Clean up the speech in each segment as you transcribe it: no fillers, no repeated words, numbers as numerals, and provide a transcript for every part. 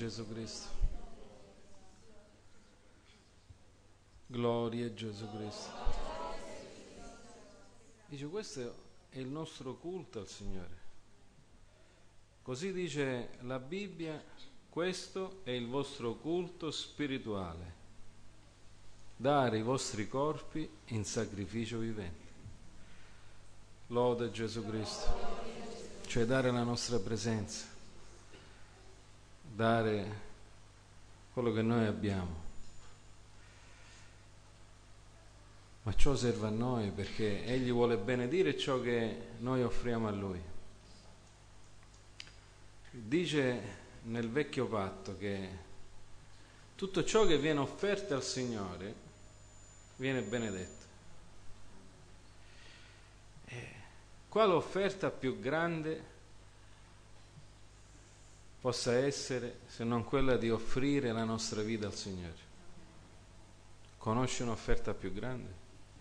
Gesù Cristo. Gloria a Gesù Cristo. Dice, questo è il nostro culto al Signore. Così dice la Bibbia, questo è il vostro culto spirituale, dare i vostri corpi in sacrificio vivente. Lode Gesù Cristo, cioè dare la nostra presenza, dare quello che noi abbiamo. Ma ciò serve a noi perché Egli vuole benedire ciò che noi offriamo a Lui. Dice nel vecchio patto che tutto ciò che viene offerto al Signore viene benedetto. Quale offerta più grande possa essere se non quella di offrire la nostra vita al Signore? Conosci un'offerta più grande?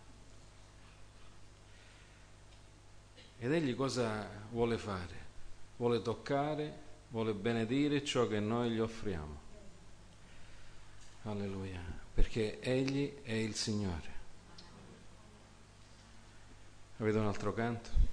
Ed Egli cosa vuole fare? Vuole toccare, vuole benedire ciò che noi gli offriamo. Alleluia, perché Egli è il Signore. Avete un altro canto?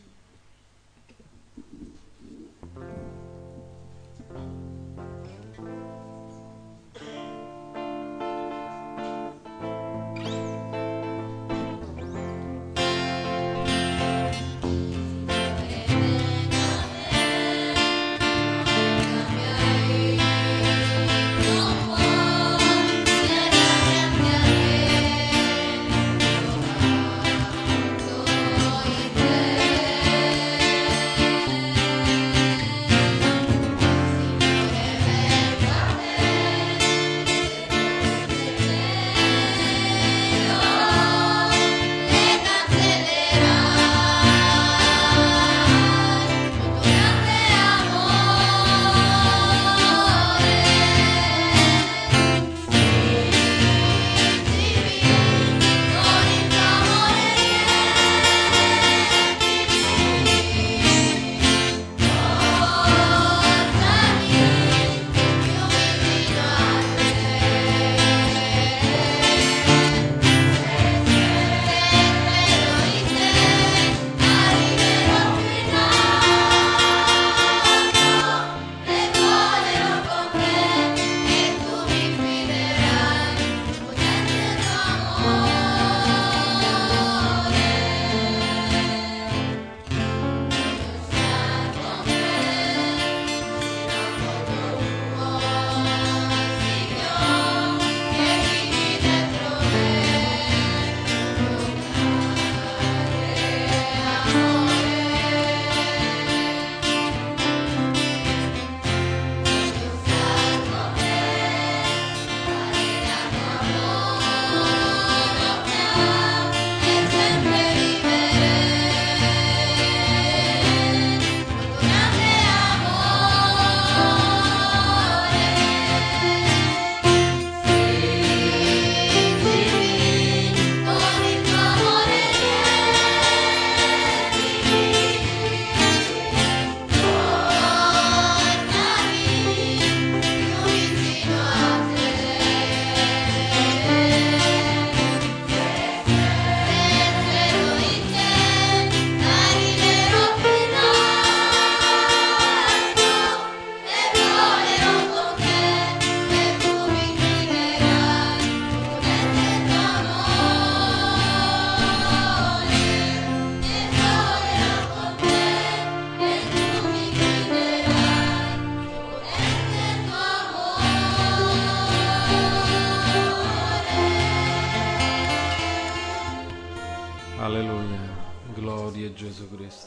Alleluia, gloria a Gesù Cristo.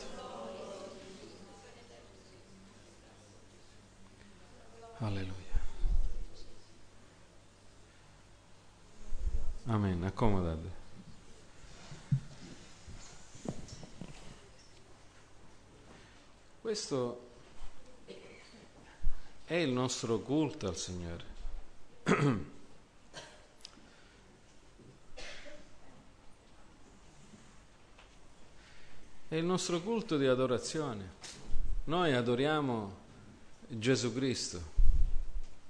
Alleluia. Amen, accomodate. Questo è il nostro culto al Signore. È il nostro culto di adorazione. Noi adoriamo Gesù Cristo.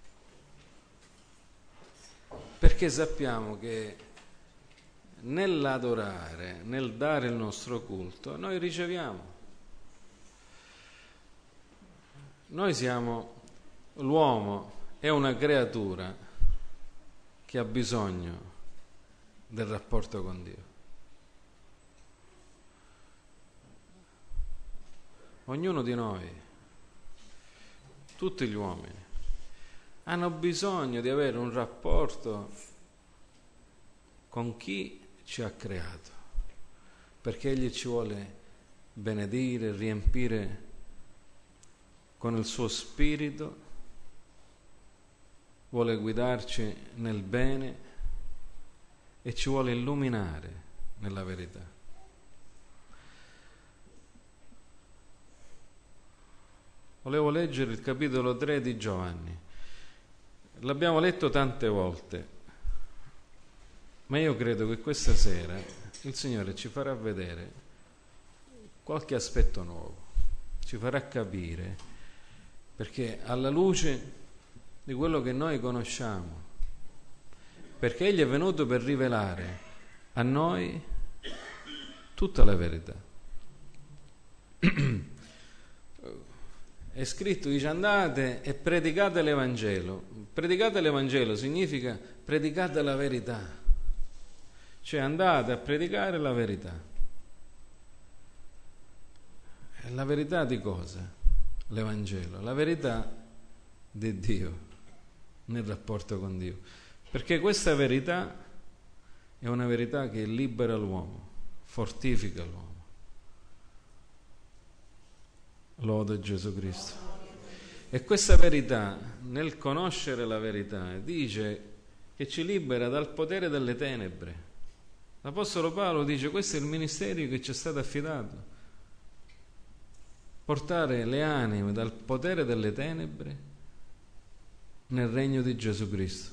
perché sappiamo che nell'adorare, nel dare il nostro culto, noi riceviamo. Noi siamo, l'uomo è una creatura che ha bisogno del rapporto con Dio. Ognuno di noi, tutti gli uomini, hanno bisogno di avere un rapporto con chi ci ha creato, perché Egli ci vuole benedire, riempire con il suo spirito, vuole guidarci nel bene e ci vuole illuminare nella verità. Volevo leggere il capitolo 3 di Giovanni. L'abbiamo letto tante volte, ma io credo che questa sera il Signore ci farà vedere qualche aspetto nuovo, ci farà capire, perché alla luce di quello che noi conosciamo, perché Egli è venuto per rivelare a noi tutta la verità. È scritto, dice, andate e predicate l'Evangelo. Predicate l'Evangelo significa predicate la verità, cioè andate a predicare la verità. E la verità di cosa? L'Evangelo, la verità di Dio nel rapporto con Dio, perché questa verità è una verità che libera l'uomo, fortifica l'uomo. Lode Gesù Cristo. E questa verità, nel conoscere la verità, dice che ci libera dal potere delle tenebre. L'Apostolo Paolo dice: questo è il ministero che ci è stato affidato, portare le anime dal potere delle tenebre nel regno di Gesù Cristo,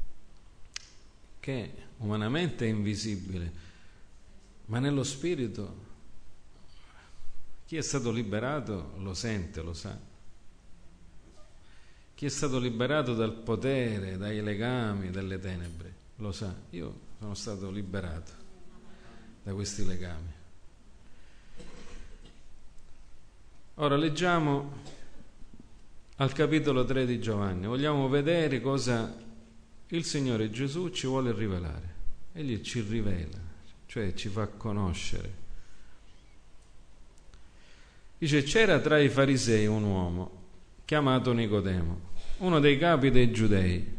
che umanamente è invisibile, ma nello spirito chi è stato liberato lo sente, lo sa. Chi è stato liberato dal potere, dai legami delle tenebre lo sa. Io sono stato liberato da questi legami. Ora leggiamo al capitolo 3 di Giovanni. Vogliamo vedere cosa il Signore Gesù ci vuole rivelare. Egli ci rivela, cioè ci fa conoscere. Dice: c'era tra i farisei un uomo chiamato Nicodemo, uno dei capi dei giudei.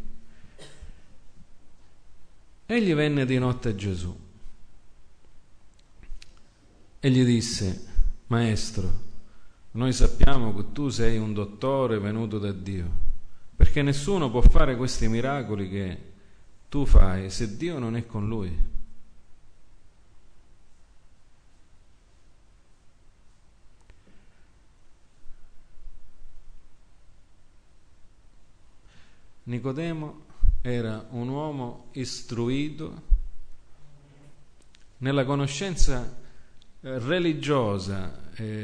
Egli venne di notte a Gesù e gli disse: Maestro, noi sappiamo che tu sei un dottore venuto da Dio, perché nessuno può fare questi miracoli che tu fai se Dio non è con lui. Nicodemo era un uomo istruito nella conoscenza religiosa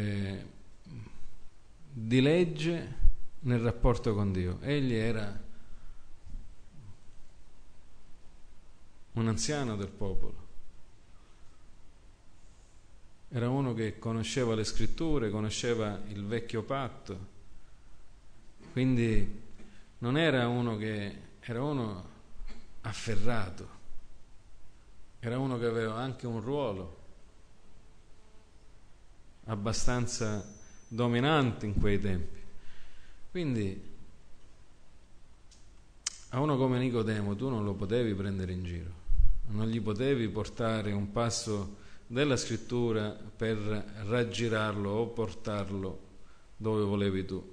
di legge nel rapporto con Dio. Egli era un anziano del popolo, era uno che conosceva le scritture, conosceva il vecchio patto, quindi non era uno era uno afferrato, era uno che aveva anche un ruolo abbastanza dominante in quei tempi. Quindi a uno come Nicodemo tu non lo potevi prendere in giro, non gli potevi portare un passo della scrittura per raggirarlo o portarlo dove volevi tu.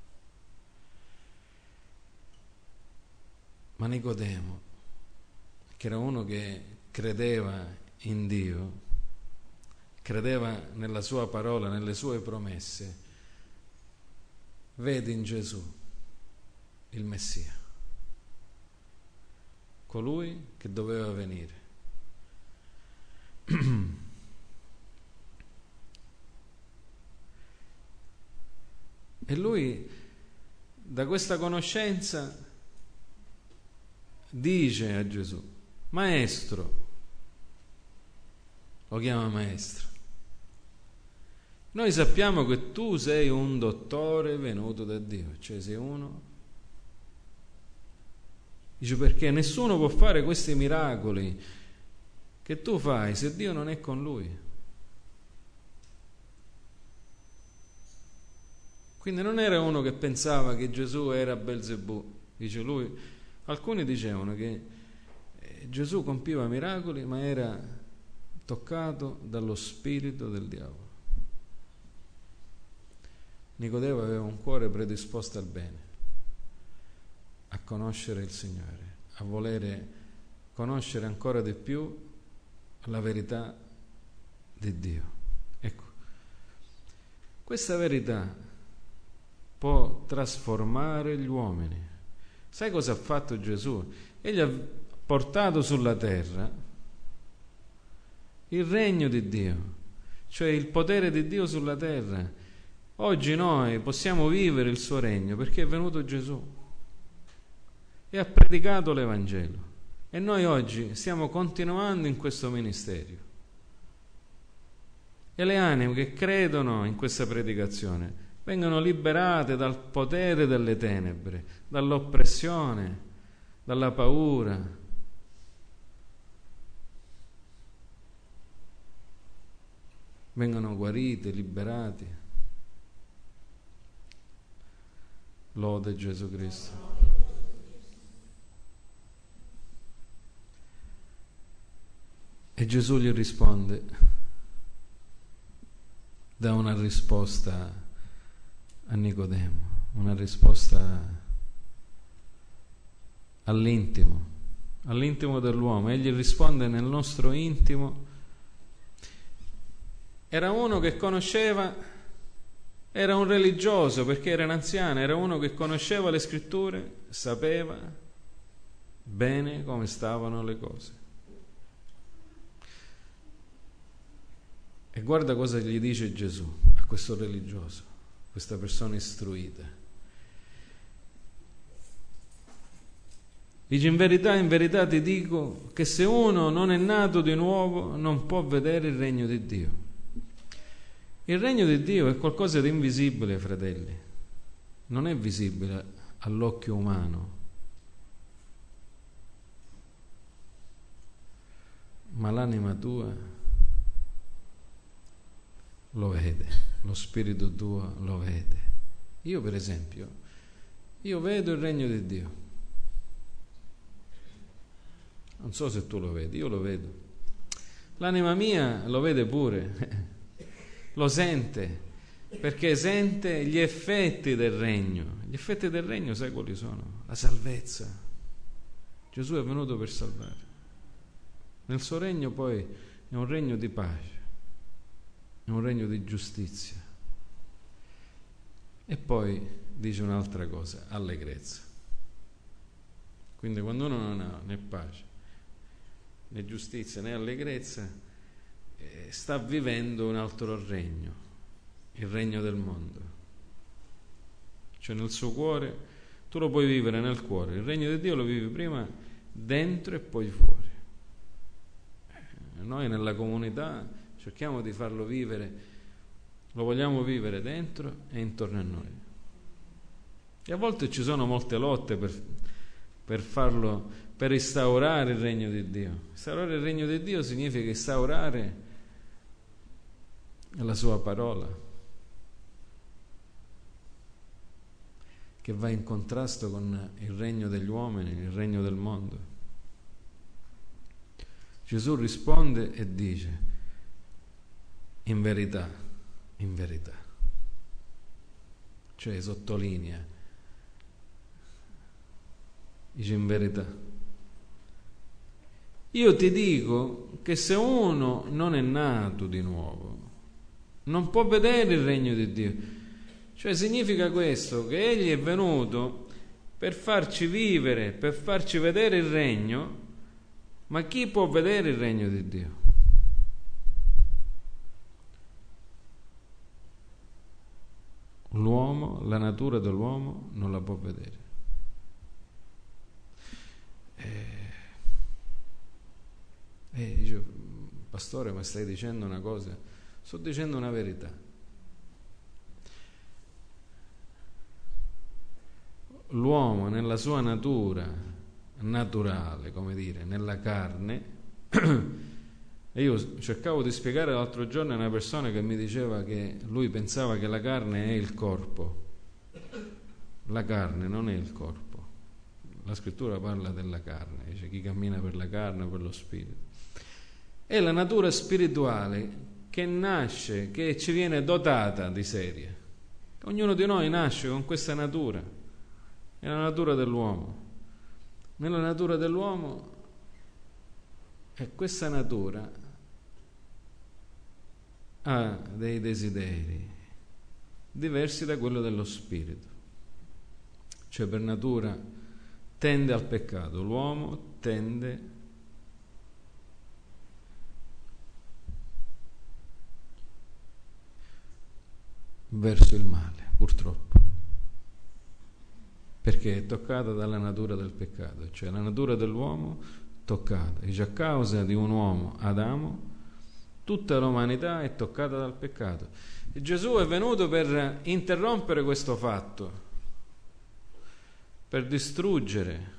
Ma Nicodemo, che era uno che credeva in Dio, credeva nella sua parola, nelle sue promesse, vede in Gesù il Messia, colui che doveva venire. E lui, da questa conoscenza, dice a Gesù: Maestro, lo chiama maestro, noi sappiamo che tu sei un dottore venuto da Dio, cioè sei uno. Dice: perché nessuno può fare questi miracoli che tu fai se Dio non è con lui. Quindi non era uno che pensava che Gesù era Belzebù. Dice lui, alcuni dicevano che Gesù compiva miracoli ma era toccato dallo spirito del diavolo. Nicodemo aveva un cuore predisposto al bene, a conoscere il Signore, a volere conoscere ancora di più la verità di Dio. Ecco, questa verità può trasformare gli uomini. Sai cosa ha fatto Gesù? Egli ha portato sulla terra il regno di Dio, cioè il potere di Dio sulla terra. Oggi noi possiamo vivere il suo regno perché è venuto Gesù e ha predicato l'Evangelo, e noi oggi stiamo continuando in questo ministero, e le anime che credono in questa predicazione vengono liberate dal potere delle tenebre, dall'oppressione, dalla paura. Vengono guarite, liberati. Lode Gesù Cristo. E Gesù gli risponde, dà una risposta a Nicodemo, una risposta all'intimo dell'uomo. Egli risponde nel nostro intimo. Era uno che conosceva, era un religioso perché era un anziano, era uno che conosceva le scritture, sapeva bene come stavano le cose. E guarda cosa gli dice Gesù a questo religioso, questa persona istruita. Dice: in verità ti dico che se uno non è nato di nuovo non può vedere il regno di Dio. Il regno di Dio è qualcosa di invisibile, fratelli, non è visibile all'occhio umano, ma l'anima tua lo vede, lo spirito tuo lo vede. Io, per esempio, io vedo il regno di Dio. Non so se tu lo vedi, io lo vedo. L'anima mia lo vede pure. Lo sente, perché sente gli effetti del regno. Gli effetti del regno, sai quali sono? La salvezza. Gesù è venuto per salvare. Nel suo regno poi è un regno di pace, è un regno di giustizia. E poi dice un'altra cosa: allegrezza. Quindi quando uno non ha né pace, né giustizia, né allegrezza, sta vivendo un altro regno, il regno del mondo. Cioè nel suo cuore, tu lo puoi vivere nel cuore, il regno di Dio lo vivi prima dentro e poi fuori. Noi nella comunità cerchiamo di farlo vivere, lo vogliamo vivere dentro e intorno a noi. E a volte ci sono molte lotte per farlo, per instaurare il regno di Dio. Instaurare il regno di Dio significa instaurare la sua parola, che va in contrasto con il regno degli uomini, il regno del mondo. Gesù risponde e dice: in verità, cioè sottolinea, dice: in verità, io ti dico che se uno non è nato di nuovo non può vedere il regno di Dio. Cioè significa questo, che egli è venuto per farci vivere, per farci vedere il regno. Ma chi può vedere il regno di Dio? L'uomo, la natura dell'uomo non la può vedere. E dice: pastore, ma stai dicendo una cosa? Sto dicendo una verità. L'uomo nella sua natura naturale, come dire, nella carne, e io cercavo di spiegare l'altro giorno a una persona che mi diceva che lui pensava che la carne è il corpo. La carne non è il corpo. La scrittura parla della carne, dice: chi cammina per la carne o per lo spirito. È la natura spirituale che nasce, che ci viene dotata di serie. Ognuno di noi nasce con questa natura, è la natura dell'uomo. Nella natura dell'uomo è questa natura ha dei desideri diversi da quello dello spirito. Cioè, per natura tende al peccato, l'uomo tende verso il male, purtroppo, perché è toccata dalla natura del peccato, cioè la natura dell'uomo toccata. Dice: a causa di un uomo, Adamo, tutta l'umanità è toccata dal peccato. E Gesù è venuto per interrompere questo fatto, per distruggere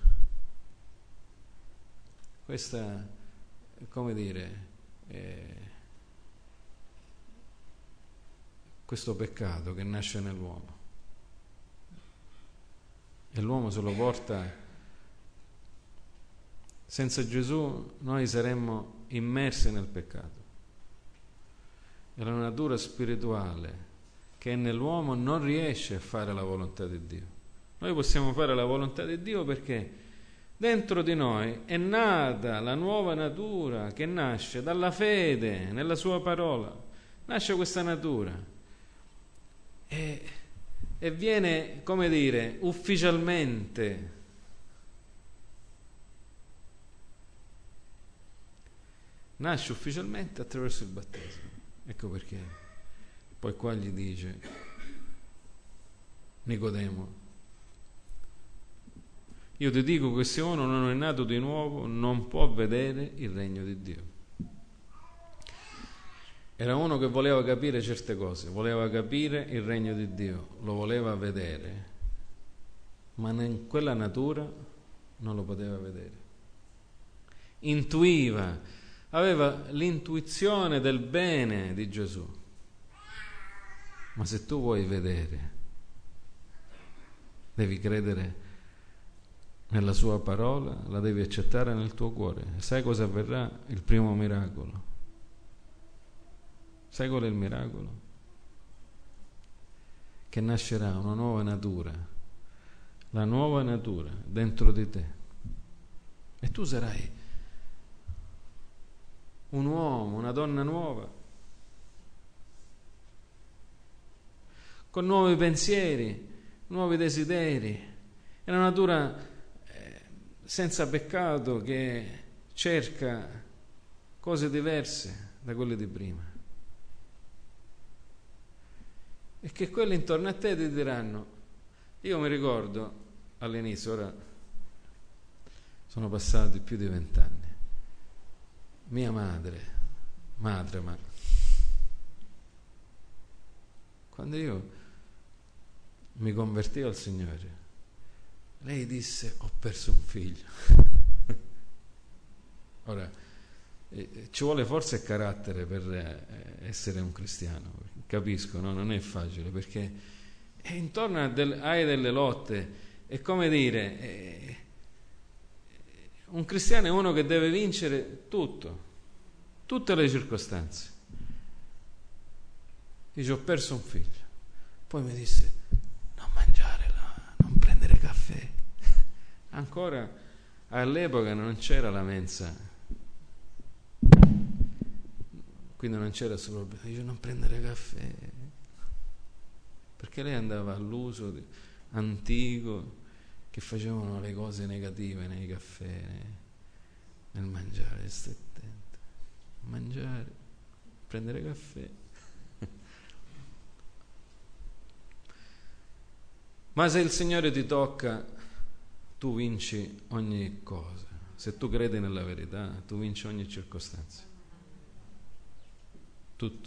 questa, come dire, questo peccato che nasce nell'uomo. E l'uomo se lo porta. Senza Gesù noi saremmo immersi nel peccato. E la natura spirituale che è nell'uomo non riesce a fare la volontà di Dio. Noi possiamo fare la volontà di Dio perché dentro di noi è nata la nuova natura che nasce dalla fede nella sua parola. Nasce questa natura e viene, come dire, ufficialmente nasce ufficialmente attraverso il battesimo. Ecco perché poi qua gli dice Nicodemo: io ti dico che se uno non è nato di nuovo non può vedere il regno di Dio. Era uno che voleva capire certe cose, voleva capire il regno di Dio, lo voleva vedere, ma in quella natura non lo poteva vedere. Intuiva, aveva l'intuizione del bene di Gesù, ma se tu vuoi vedere devi credere nella sua parola, la devi accettare nel tuo cuore. Sai cosa avverrà? Il primo miracolo. Sai qual è il miracolo? Che nascerà una nuova natura, la nuova natura dentro di te, e tu sarai un uomo, una donna nuova, con nuovi pensieri, nuovi desideri. È una natura senza peccato che cerca cose diverse da quelle di prima. E che quelli intorno a te ti diranno. Io mi ricordo all'inizio, ora sono passati più di 20 anni, mia madre, ma quando io mi convertì al Signore, lei disse: ho perso un figlio. Ora, ci vuole forse carattere per essere un cristiano, capisco, no? Non è facile, perché intorno hai delle lotte. È come dire, un cristiano è uno che deve vincere tutto, tutte le circostanze. Dice: ho perso un figlio. Poi mi disse: non mangiare, non prendere caffè. Ancora all'epoca non c'era la mensa, quindi non c'era questo problema. Dice: non prendere caffè, perché lei andava all'uso antico che facevano le cose negative nei caffè, nel mangiare. Stai attento, mangiare, prendere caffè. Ma se il Signore ti tocca, tu vinci ogni cosa. Se tu credi nella verità, tu vinci ogni circostanza. Tutto.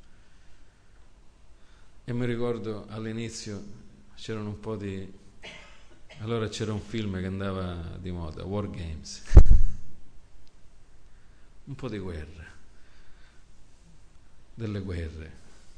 E mi ricordo all'inizio c'erano un po' di... Allora c'era un film che andava di moda, War Games. Un po' di guerra. Delle guerre.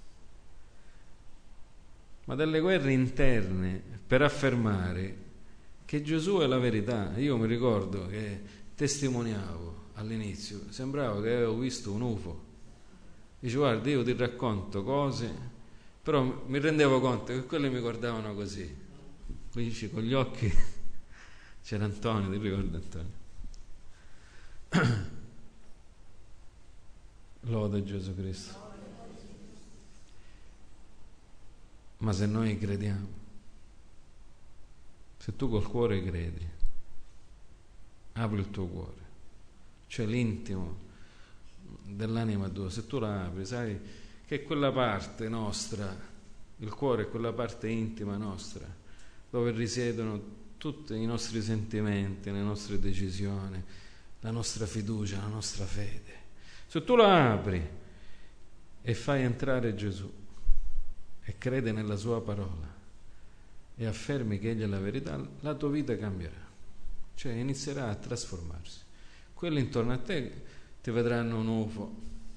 Ma delle guerre interne per affermare che Gesù è la verità. Io mi ricordo che testimoniavo all'inizio, sembrava che avevo visto un UFO. Dice, guarda, io ti racconto cose, però mi rendevo conto che quelli mi guardavano così. Dice, con gli occhi. C'era Antonio, ti ricordi Antonio? Lode Gesù Cristo. Ma se noi crediamo, se tu col cuore credi, apri il tuo cuore, cioè l'intimo dell'anima tua, se tu la apri, sai che quella parte nostra, il cuore è quella parte intima nostra, dove risiedono tutti i nostri sentimenti, le nostre decisioni, la nostra fiducia, la nostra fede. Se tu la apri e fai entrare Gesù e crede nella sua parola e affermi che Egli è la verità, la tua vita cambierà, cioè inizierà a trasformarsi. Quelli intorno a te ti vedranno un UFO.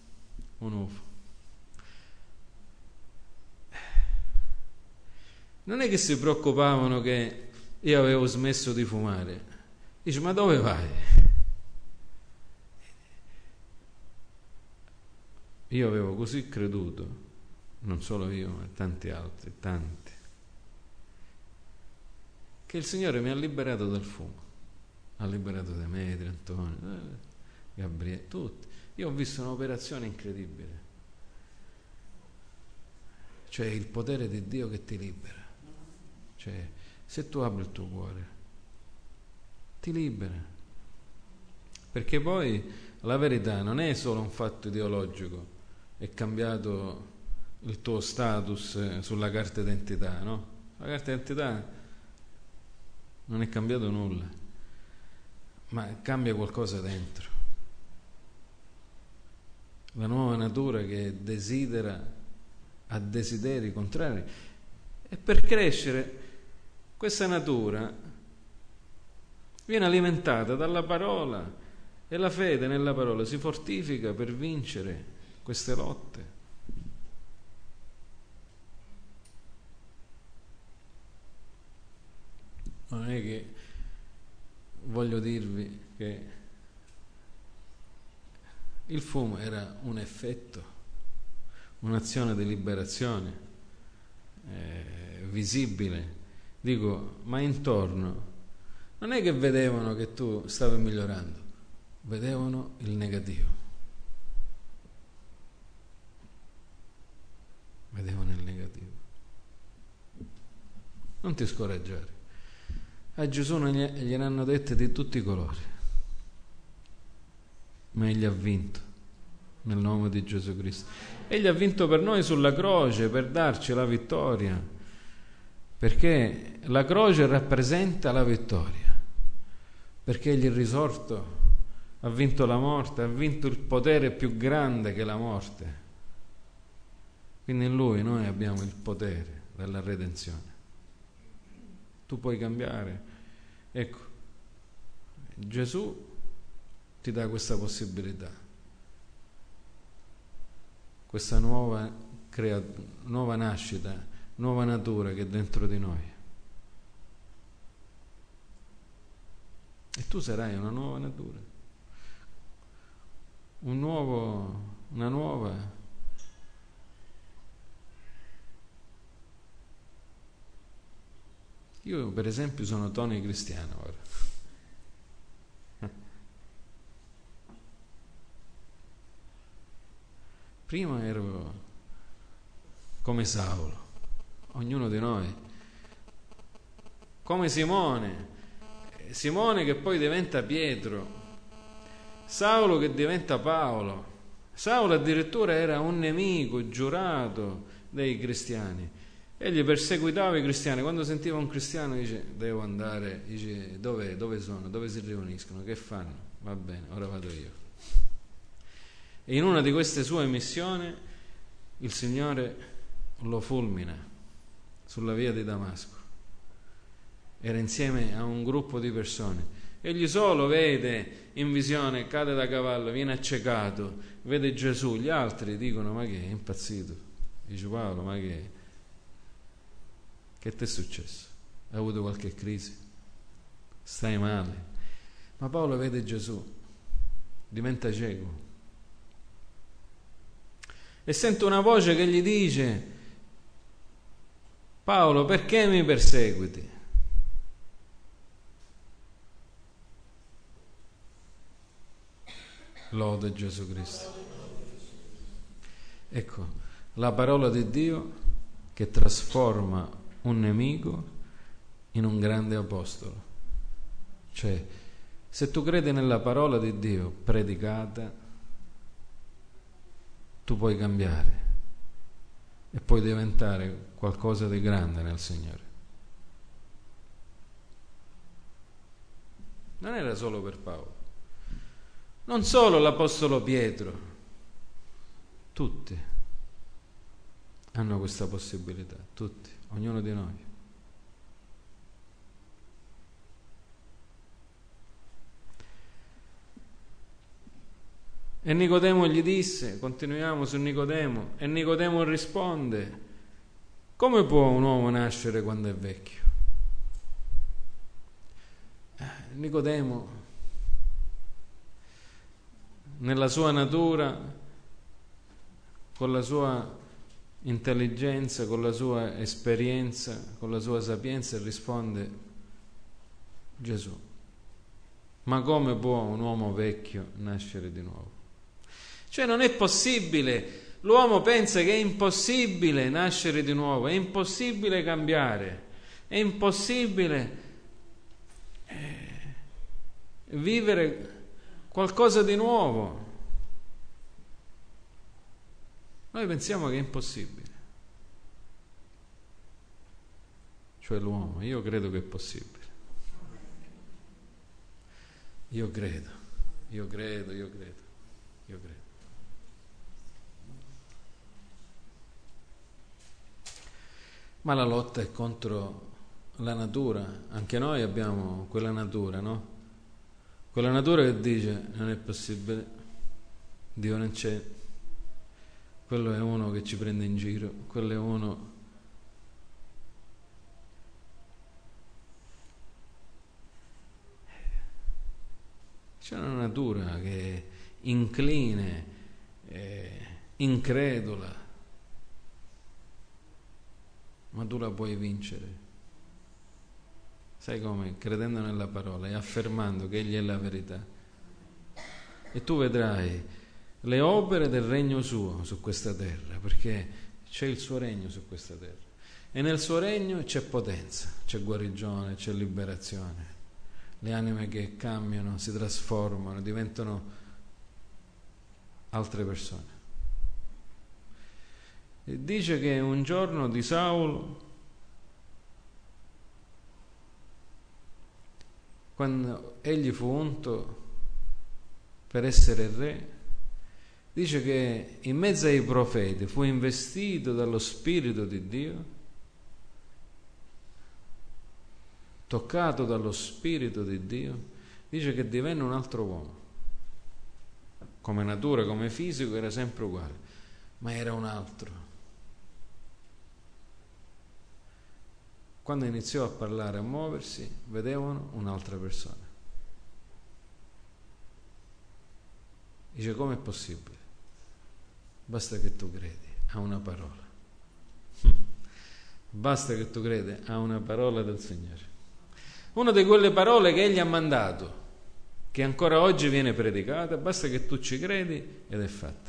Non è che si preoccupavano che io avevo smesso di fumare. Dice, ma dove vai? Io avevo così creduto, non solo io, ma tanti altri, tanti, che il Signore mi ha liberato dal fumo, ha liberato Demetrio, Antonio, Gabriele, tutti. Io ho visto un'operazione incredibile, cioè il potere di Dio che ti libera, cioè se tu apri il tuo cuore ti libera, perché poi la verità non è solo un fatto ideologico, è cambiato il tuo status sulla carta d'identità, no? La carta d'identità non è cambiato nulla, ma cambia qualcosa dentro. La nuova natura che desidera, ha desideri contrari, e per crescere questa natura viene alimentata dalla parola e la fede nella parola si fortifica per vincere queste lotte. Non è che voglio dirvi che il fumo era un effetto, un'azione di liberazione visibile. Dico, ma intorno non è che vedevano che tu stavi migliorando, vedevano il negativo. Vedevano il negativo. Non ti scoraggiare. A Gesù gliene hanno dette di tutti i colori, ma egli ha vinto nel nome di Gesù Cristo. Egli ha vinto per noi sulla croce per darci la vittoria, perché la croce rappresenta la vittoria, perché egli è risorto, ha vinto la morte, ha vinto il potere più grande che è la morte. Quindi in lui noi abbiamo il potere della redenzione. Tu puoi cambiare. Ecco, Gesù ti dà questa possibilità, questa nuova nascita, nuova natura che è dentro di noi. E tu sarai una nuova natura, una nuova. Io per esempio sono Tony cristiano ora. Prima ero come Saulo, ognuno di noi, come Simone che poi diventa Pietro, Saulo che diventa Paolo. Saulo addirittura era un nemico giurato dei cristiani, Egli perseguitava i cristiani. Quando sentiva un cristiano dice: devo andare, dice: dove sono? Dove si riuniscono? Che fanno? Va bene, ora vado io. E in una di queste sue missioni il Signore lo fulmina sulla via di Damasco. Era insieme a un gruppo di persone. Egli solo vede in visione, cade da cavallo, viene accecato, vede Gesù. Gli altri dicono: ma che è impazzito? Dice Paolo: ma che ti è successo? Hai avuto qualche crisi? Stai male? Ma Paolo vede Gesù, diventa cieco e sente una voce che gli dice: Paolo, perché mi perseguiti? Lode Gesù Cristo. Ecco, la parola di Dio che trasforma un nemico in un grande apostolo. Cioè, se tu credi nella parola di Dio predicata, tu puoi cambiare e puoi diventare qualcosa di grande nel Signore. Non era solo per Paolo, non solo l'Apostolo Pietro, tutti hanno questa possibilità, tutti, ognuno di noi. E Nicodemo gli disse, continuiamo su Nicodemo, e Nicodemo risponde: come può un uomo nascere quando è vecchio? Nicodemo, nella sua natura, con la sua intelligenza, con la sua esperienza, con la sua sapienza, risponde: Gesù. Ma come può un uomo vecchio nascere di nuovo? Cioè non è possibile. L'uomo pensa che è impossibile nascere di nuovo, è impossibile cambiare, è impossibile vivere qualcosa di nuovo. Noi pensiamo che è impossibile. Cioè l'uomo, io credo che è possibile. Io credo. Ma la lotta è contro la natura. Anche noi abbiamo quella natura, no? Quella natura che dice: non è possibile, Dio non c'è, quello è uno che ci prende in giro, quello è uno. C'è una natura che è incline, incredula, ma tu la puoi vincere. Sai come? Credendo nella parola e affermando che Egli è la verità. E tu vedrai le opere del regno suo su questa terra, perché c'è il suo regno su questa terra. E nel suo regno c'è potenza, c'è guarigione, c'è liberazione. Le anime che cambiano, si trasformano, diventano altre persone. E dice che un giorno di Saulo, quando egli fu unto per essere re, dice che in mezzo ai profeti fu investito dallo Spirito di Dio, toccato dallo Spirito di Dio, dice che divenne un altro uomo. Come natura, come fisico era sempre uguale, ma era un altro. Quando iniziò a parlare, a muoversi, vedevano un'altra persona. Dice: com'è possibile? Basta che tu credi a una parola. Basta che tu credi a una parola del Signore. Una di quelle parole che Egli ha mandato, che ancora oggi viene predicata, basta che tu ci credi ed è fatta.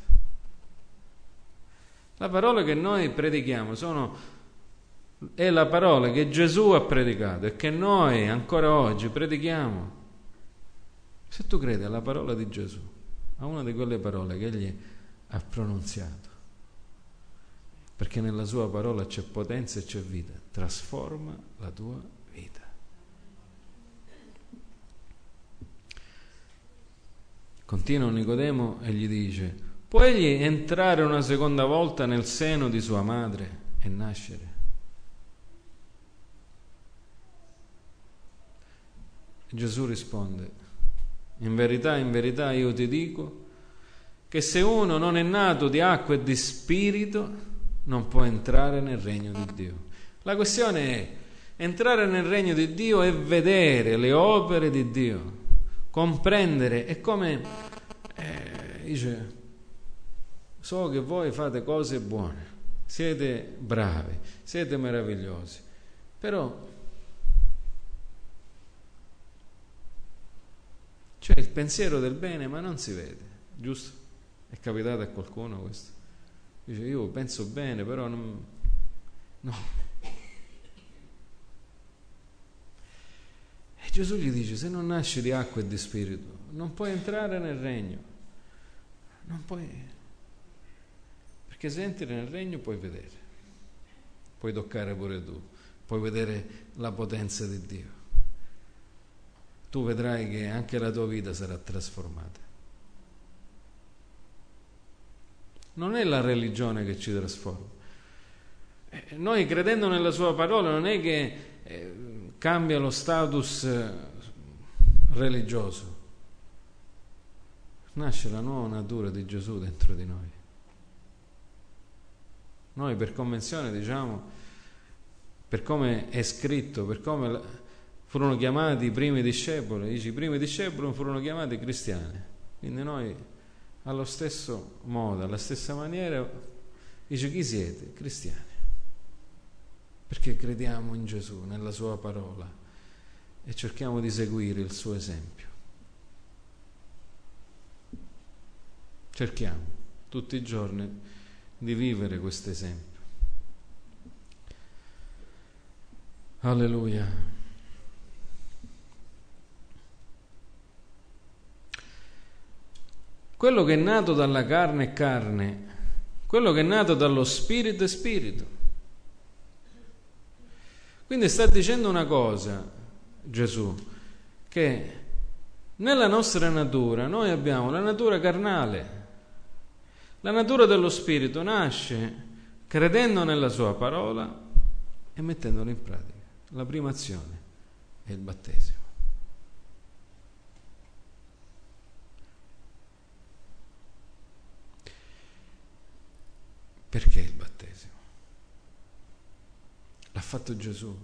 La parola che noi predichiamo è la parola che Gesù ha predicato e che noi ancora oggi predichiamo. Se tu credi alla parola di Gesù, a una di quelle parole che Egli ha pronunziato, perché nella sua parola c'è potenza e c'è vita. Trasforma la tua vita. Continua Nicodemo e gli dice: può egli entrare una seconda volta nel seno di sua madre e nascere? Gesù risponde: in verità io ti dico che se uno non è nato di acqua e di spirito non può entrare nel regno di Dio. La questione è: entrare nel regno di Dio è vedere le opere di Dio, comprendere. È come dice: so che voi fate cose buone, siete bravi, siete meravigliosi, però c'è il pensiero del bene ma non si vede, giusto? È capitato a qualcuno questo? Dice: io penso bene, però no. E Gesù gli dice: se non nasci di acqua e di spirito non puoi entrare nel regno. Non puoi, perché se entri nel regno puoi vedere, puoi toccare pure tu, puoi vedere la potenza di Dio. Tu vedrai che anche la tua vita sarà trasformata. Non è la religione che ci trasforma. Noi, credendo nella sua parola, non è che cambia lo status religioso. Nasce la nuova natura di Gesù dentro di noi. Noi per convenzione diciamo, per come è scritto, per come furono chiamati i primi discepoli, dice, i primi discepoli furono chiamati cristiani. Quindi noi allo stesso modo, alla stessa maniera, dice: chi siete? Cristiani. Perché crediamo in Gesù, nella sua parola, e cerchiamo di seguire il suo esempio. Cerchiamo tutti i giorni di vivere questo esempio. Alleluia. Quello che è nato dalla carne è carne, quello che è nato dallo spirito è spirito. Quindi sta dicendo una cosa Gesù, che nella nostra natura noi abbiamo la natura carnale. La natura dello spirito nasce credendo nella sua parola e mettendola in pratica. La prima azione è il battesimo. Perché il battesimo? L'ha fatto Gesù.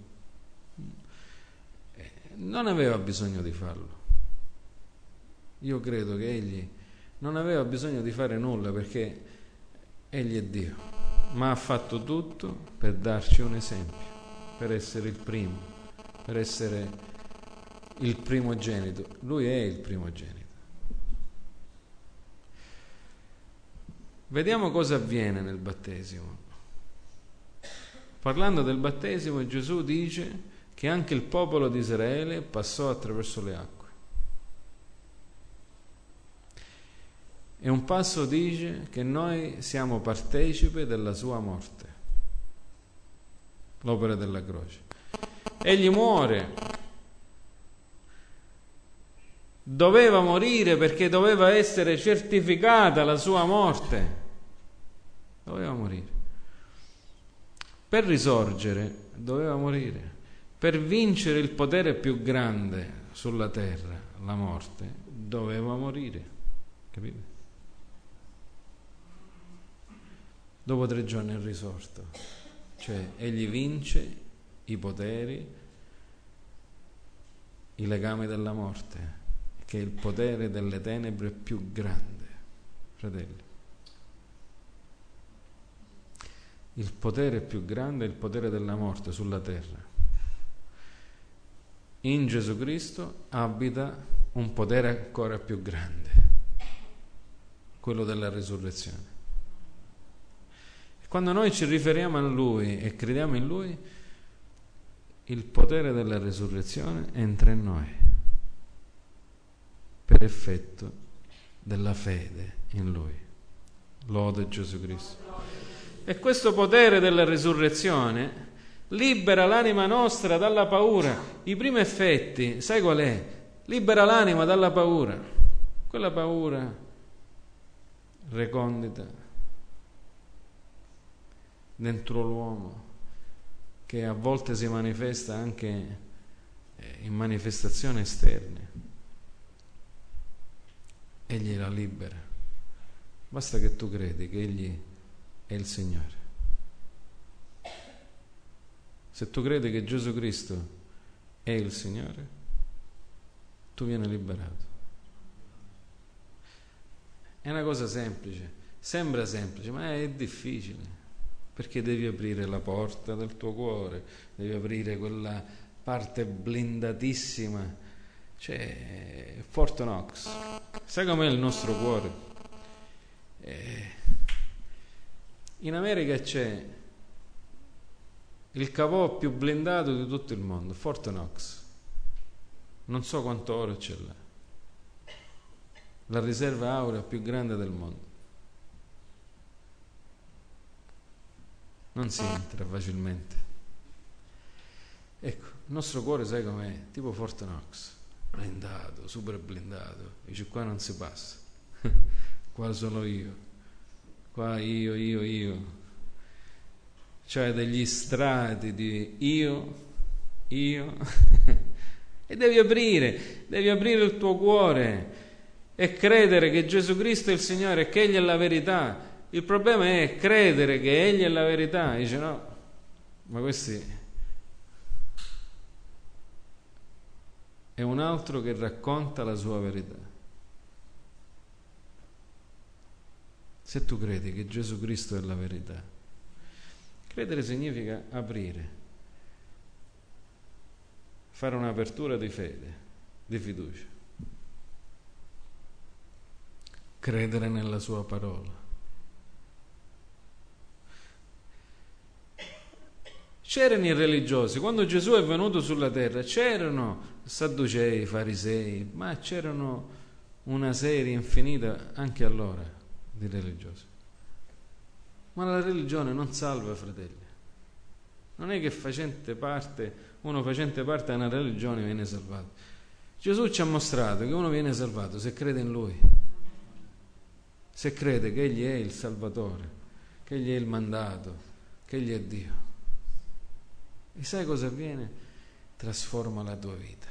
Non aveva bisogno di farlo. Io credo che egli non aveva bisogno di fare nulla, perché egli è Dio, ma ha fatto tutto per darci un esempio, per essere il primo, per essere il primogenito. Lui è il primogenito. Vediamo cosa avviene nel battesimo. Parlando del battesimo, Gesù dice che anche il popolo di Israele passò attraverso le acque. E un passo dice che noi siamo partecipi della sua morte, l'opera della croce. Egli muore, doveva morire perché doveva essere certificata la sua morte, doveva morire. Per risorgere doveva morire, per vincere il potere più grande sulla terra, la morte, doveva morire, capite? Dopo 3 giorni è risorto, cioè egli vince i poteri, i legami della morte, che è il potere delle tenebre più grande, fratelli. Il potere più grande è il potere della morte sulla terra. In Gesù Cristo abita un potere ancora più grande, quello della risurrezione. Quando noi ci riferiamo a Lui e crediamo in Lui, il potere della risurrezione entra in noi per effetto della fede in Lui. Lode Gesù Cristo. E questo potere della risurrezione libera l'anima nostra dalla paura. I primi effetti, sai qual è? Libera l'anima dalla paura. Quella paura recondita dentro l'uomo, che a volte si manifesta anche in manifestazioni esterne. Egli la libera. Basta che tu credi che Egli è il Signore. Se tu credi che Gesù Cristo è il Signore, tu vieni liberato. È una cosa semplice, sembra semplice, ma è difficile, perché devi aprire la porta del tuo cuore, devi aprire quella parte blindatissima, cioè Fort Knox. Sai com'è il nostro cuore? In America c'è il caveau più blindato di tutto il mondo, Fort Knox. Non so quanto oro c'è là. La riserva aurea più grande del mondo. Non si entra facilmente. Ecco, il nostro cuore sai com'è? Tipo Fort Knox, blindato, super blindato. Dice qua non si passa. Qua sono io. Qua io. Cioè degli strati di io. E devi aprire il tuo cuore e credere che Gesù Cristo è il Signore e che Egli è la verità. Il problema è credere che Egli è la verità. Dice no, ma questi è un altro che racconta la sua verità. Se tu credi che Gesù Cristo è la verità, credere significa aprire, fare un'apertura di fede, di fiducia, credere nella sua parola. C'erano i religiosi, quando Gesù è venuto sulla terra, c'erano sadducei, farisei, ma c'erano una serie infinita anche allora di religiosi. Ma la religione non salva, fratelli. Non è che uno facente parte di una religione viene salvato. Gesù ci ha mostrato che uno viene salvato se crede in Lui, se crede che Egli è il Salvatore, che Egli è il mandato, che Egli è Dio. E sai cosa avviene? Trasforma la tua vita.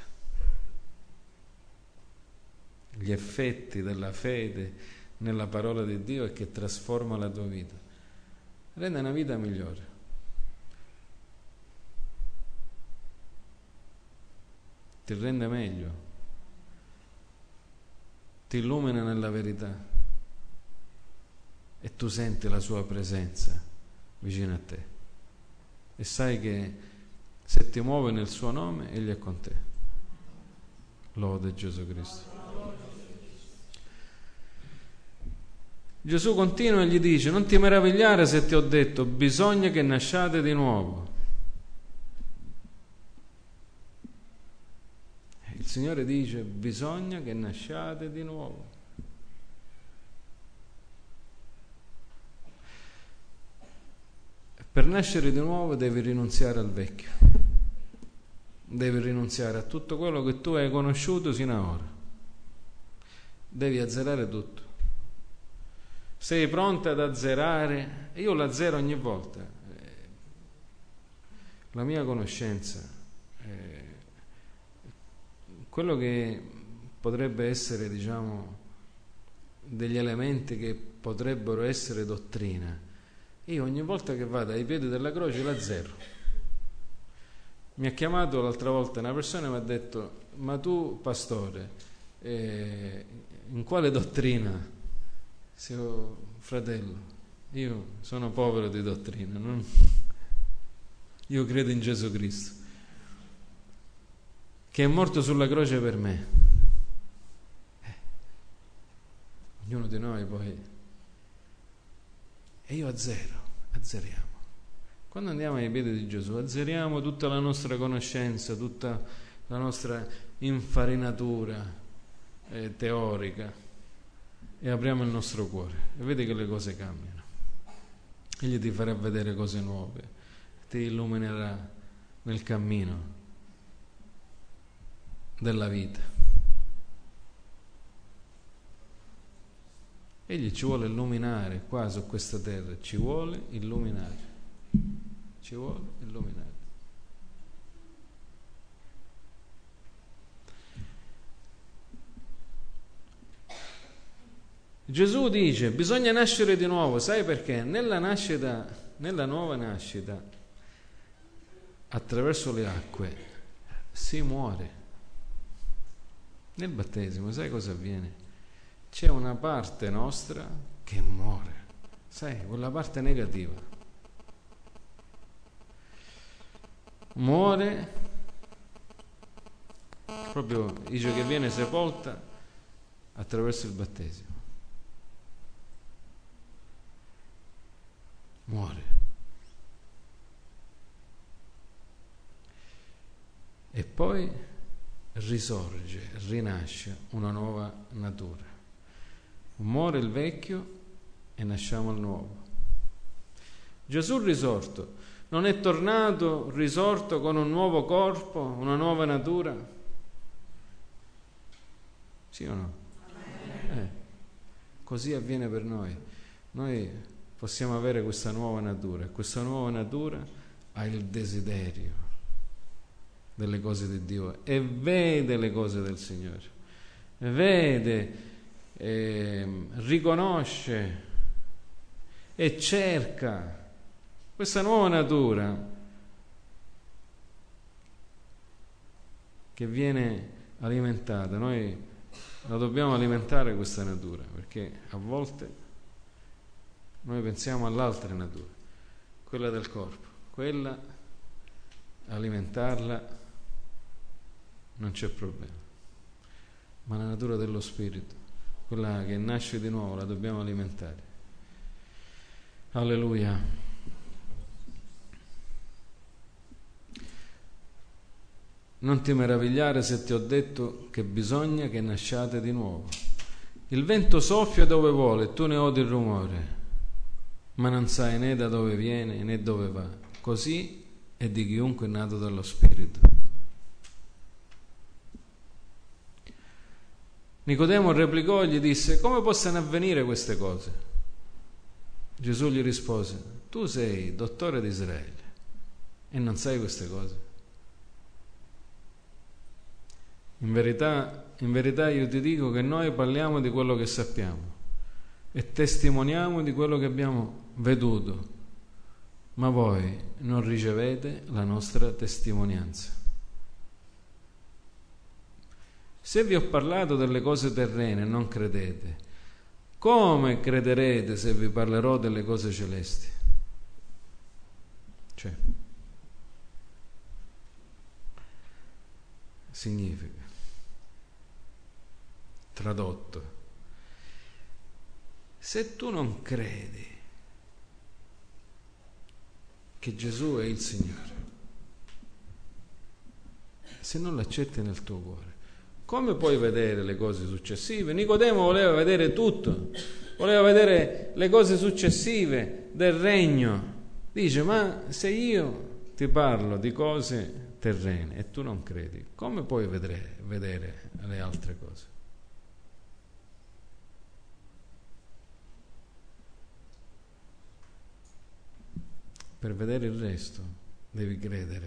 Gli effetti della fede nella parola di Dio è che trasforma la tua vita, rende una vita migliore. Ti rende meglio, ti illumina nella verità e tu senti la sua presenza vicino a te e sai che se ti muove nel suo nome Egli è con te. Lode Gesù Cristo. Gesù continua e gli dice: non ti meravigliare se ti ho detto bisogna che nasciate di nuovo. Il Signore dice bisogna che nasciate di nuovo. Per nascere di nuovo devi rinunziare al vecchio, devi rinunziare a tutto quello che tu hai conosciuto sino ad ora, devi azzerare tutto. Sei pronta ad azzerare? Io l'azzero ogni volta. La mia conoscenza, quello che potrebbe essere, diciamo, degli elementi che potrebbero essere dottrina, io ogni volta che vado ai piedi della croce l'azzero. Mi ha chiamato l'altra volta una persona e mi ha detto: ma tu, pastore, in quale dottrina? Fratello, io sono povero di dottrina, io credo in Gesù Cristo che è morto sulla croce per me. Ognuno di noi poi, e io azzeriamo. Quando andiamo ai piedi di Gesù azzeriamo tutta la nostra conoscenza, tutta la nostra infarinatura teorica, e apriamo il nostro cuore e vedi che le cose cambiano. Egli ti farà vedere cose nuove, ti illuminerà nel cammino della vita. Egli ci vuole illuminare qua su questa terra, ci vuole illuminare, ci vuole illuminare. Gesù dice: bisogna nascere di nuovo, sai perché? Nella nuova nascita, attraverso le acque, si muore. Nel battesimo, sai cosa avviene? C'è una parte nostra che muore, sai, quella parte negativa. Muore, proprio dice che viene sepolta attraverso il battesimo. Muore. E poi risorge, rinasce una nuova natura. Muore il vecchio e nasciamo al nuovo. Gesù risorto non è tornato risorto con un nuovo corpo, una nuova natura? Sì o no? Così avviene per noi. Noi possiamo avere questa nuova natura, e questa nuova natura ha il desiderio delle cose di Dio e vede le cose del Signore, vede, riconosce e cerca questa nuova natura che viene alimentata. Noi la dobbiamo alimentare questa natura, perché a volte noi pensiamo all'altra natura, quella del corpo, quella alimentarla non c'è problema, ma la natura dello spirito, quella che nasce di nuovo, la dobbiamo alimentare. Alleluia. Non ti meravigliare se ti ho detto che bisogna che nasciate di nuovo. Il vento soffia dove vuole e tu ne odi il rumore, ma non sai né da dove viene né dove va. Così è di chiunque è nato dallo Spirito. Nicodemo replicò e gli disse: come possono avvenire queste cose? Gesù gli rispose: tu sei dottore di Israele e non sai queste cose? In verità io ti dico che noi parliamo di quello che sappiamo e testimoniamo di quello che abbiamo veduto, ma voi non ricevete la nostra testimonianza. Se vi ho parlato delle cose terrene e non credete, come crederete se vi parlerò delle cose celesti? Cioè, significa, tradotto, se tu non credi che Gesù è il Signore, se non l'accetti nel tuo cuore, come puoi vedere le cose successive? Nicodemo voleva vedere tutto, voleva vedere le cose successive del regno. Dice: ma se io ti parlo di cose terrene e tu non credi, come puoi vedere le altre cose? Per vedere il resto devi credere,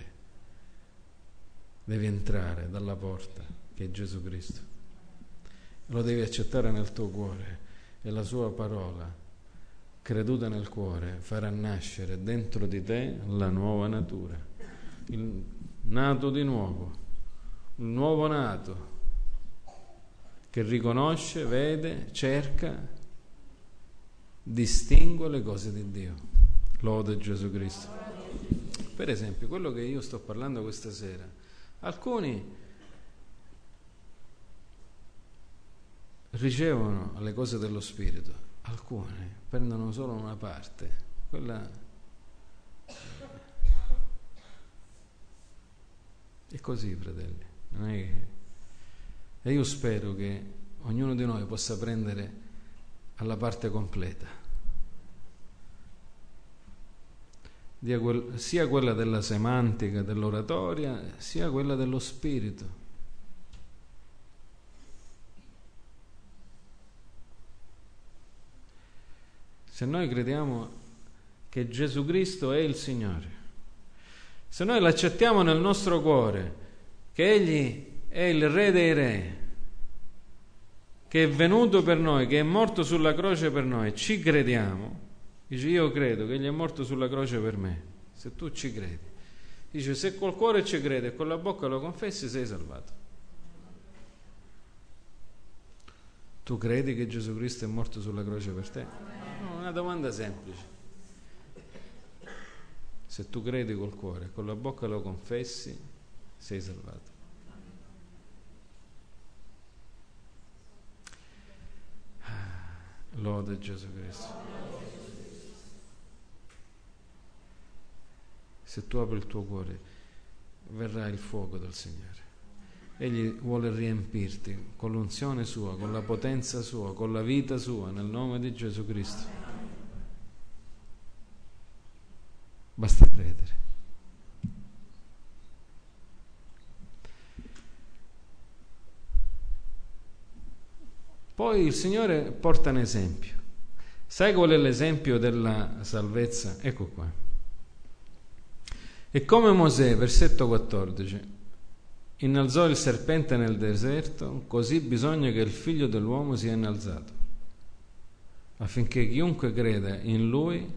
devi entrare dalla porta che è Gesù Cristo, lo devi accettare nel tuo cuore e la sua parola, creduta nel cuore, farà nascere dentro di te la nuova natura, il nato di nuovo, il nuovo nato che riconosce, vede, cerca, distingue le cose di Dio. Lode Gesù Cristo. Per esempio, quello che io sto parlando questa sera, alcuni ricevono le cose dello Spirito, alcuni prendono solo una parte, quella è così, fratelli. Non è che... E io spero che ognuno di noi possa prendere alla parte completa. sia quella della semantica, dell'oratoria, sia quella dello spirito. Se noi crediamo che Gesù Cristo è il Signore, se noi l'accettiamo nel nostro cuore, che Egli è il Re dei Re, che è venuto per noi, che è morto sulla croce per noi, ci crediamo, dice io credo che Egli è morto sulla croce per me, se tu ci credi, dice se col cuore ci credi e con la bocca lo confessi sei salvato. Tu credi che Gesù Cristo è morto sulla croce per te? No, una domanda semplice. Se tu credi col cuore e con la bocca lo confessi, sei salvato. Lode Gesù Cristo. Se tu apri il tuo cuore, verrà il fuoco del Signore. Egli vuole riempirti con l'unzione sua, con la potenza sua, con la vita sua, nel nome di Gesù Cristo. Basta credere. Poi il Signore porta un esempio. Sai qual è l'esempio della salvezza? Ecco qua. E come Mosè, versetto 14, innalzò il serpente nel deserto, così bisogna che il Figlio dell'uomo sia innalzato, affinché chiunque creda in Lui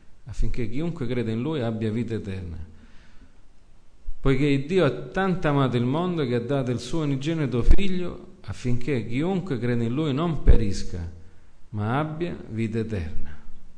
abbia vita eterna. Poiché Dio ha tanto amato il mondo che ha dato il suo unigenito Figlio, affinché chiunque crede in Lui non perisca, ma abbia vita eterna.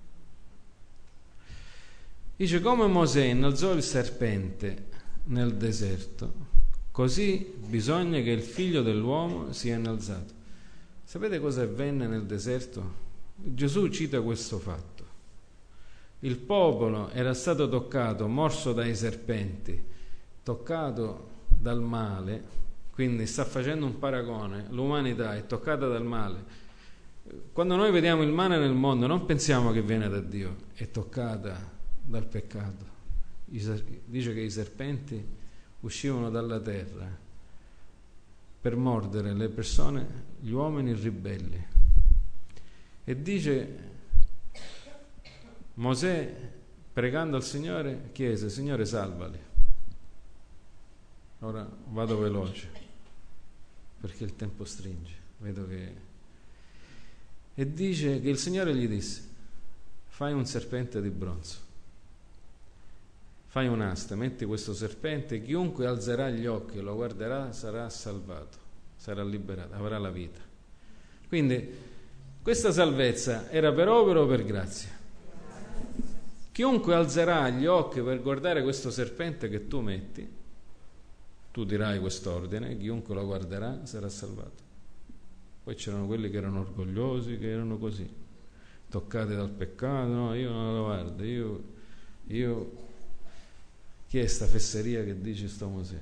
Dice, come Mosè innalzò il serpente nel deserto, così bisogna che il Figlio dell'uomo sia innalzato. Sapete cosa avvenne nel deserto? Gesù cita questo fatto. Il popolo era stato toccato, morso dai serpenti, toccato dal male. Quindi sta facendo un paragone, l'umanità è toccata dal male. Quando noi vediamo il male nel mondo non pensiamo che viene da Dio, è toccata dal peccato. Dice che i serpenti uscivano dalla terra per mordere le persone, gli uomini ribelli. E dice, Mosè, pregando al Signore, chiese, Signore salvali. Ora vado veloce perché il tempo stringe, vedo che... E dice che il Signore gli disse, fai un serpente di bronzo, fai un'asta, metti questo serpente, chiunque alzerà gli occhi e lo guarderà sarà salvato, sarà liberato, avrà la vita. Quindi questa salvezza era per opera o per grazia? Chiunque alzerà gli occhi per guardare questo serpente che tu metti, tu dirai quest'ordine, chiunque lo guarderà sarà salvato. Poi c'erano quelli che erano orgogliosi, che erano così, toccati dal peccato, no, io non lo guardo, io chi è sta fesseria che dice sto Mosè?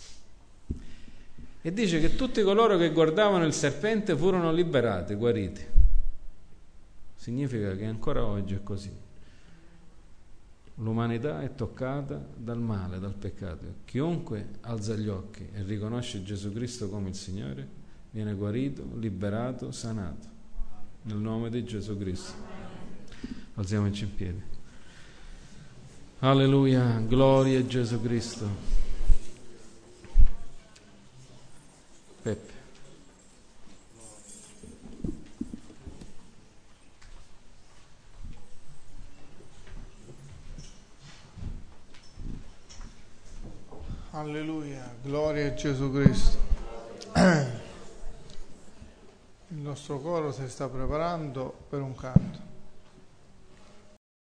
E dice che tutti coloro che guardavano il serpente furono liberati, guariti. Significa che ancora oggi è così. L'umanità è toccata dal male, dal peccato. Chiunque alza gli occhi e riconosce Gesù Cristo come il Signore viene guarito, liberato, sanato. Nel nome di Gesù Cristo. Alziamoci in piedi. Alleluia, gloria a Gesù Cristo. Peppe. Alleluia, gloria a Gesù Cristo. Il nostro coro si sta preparando per un canto.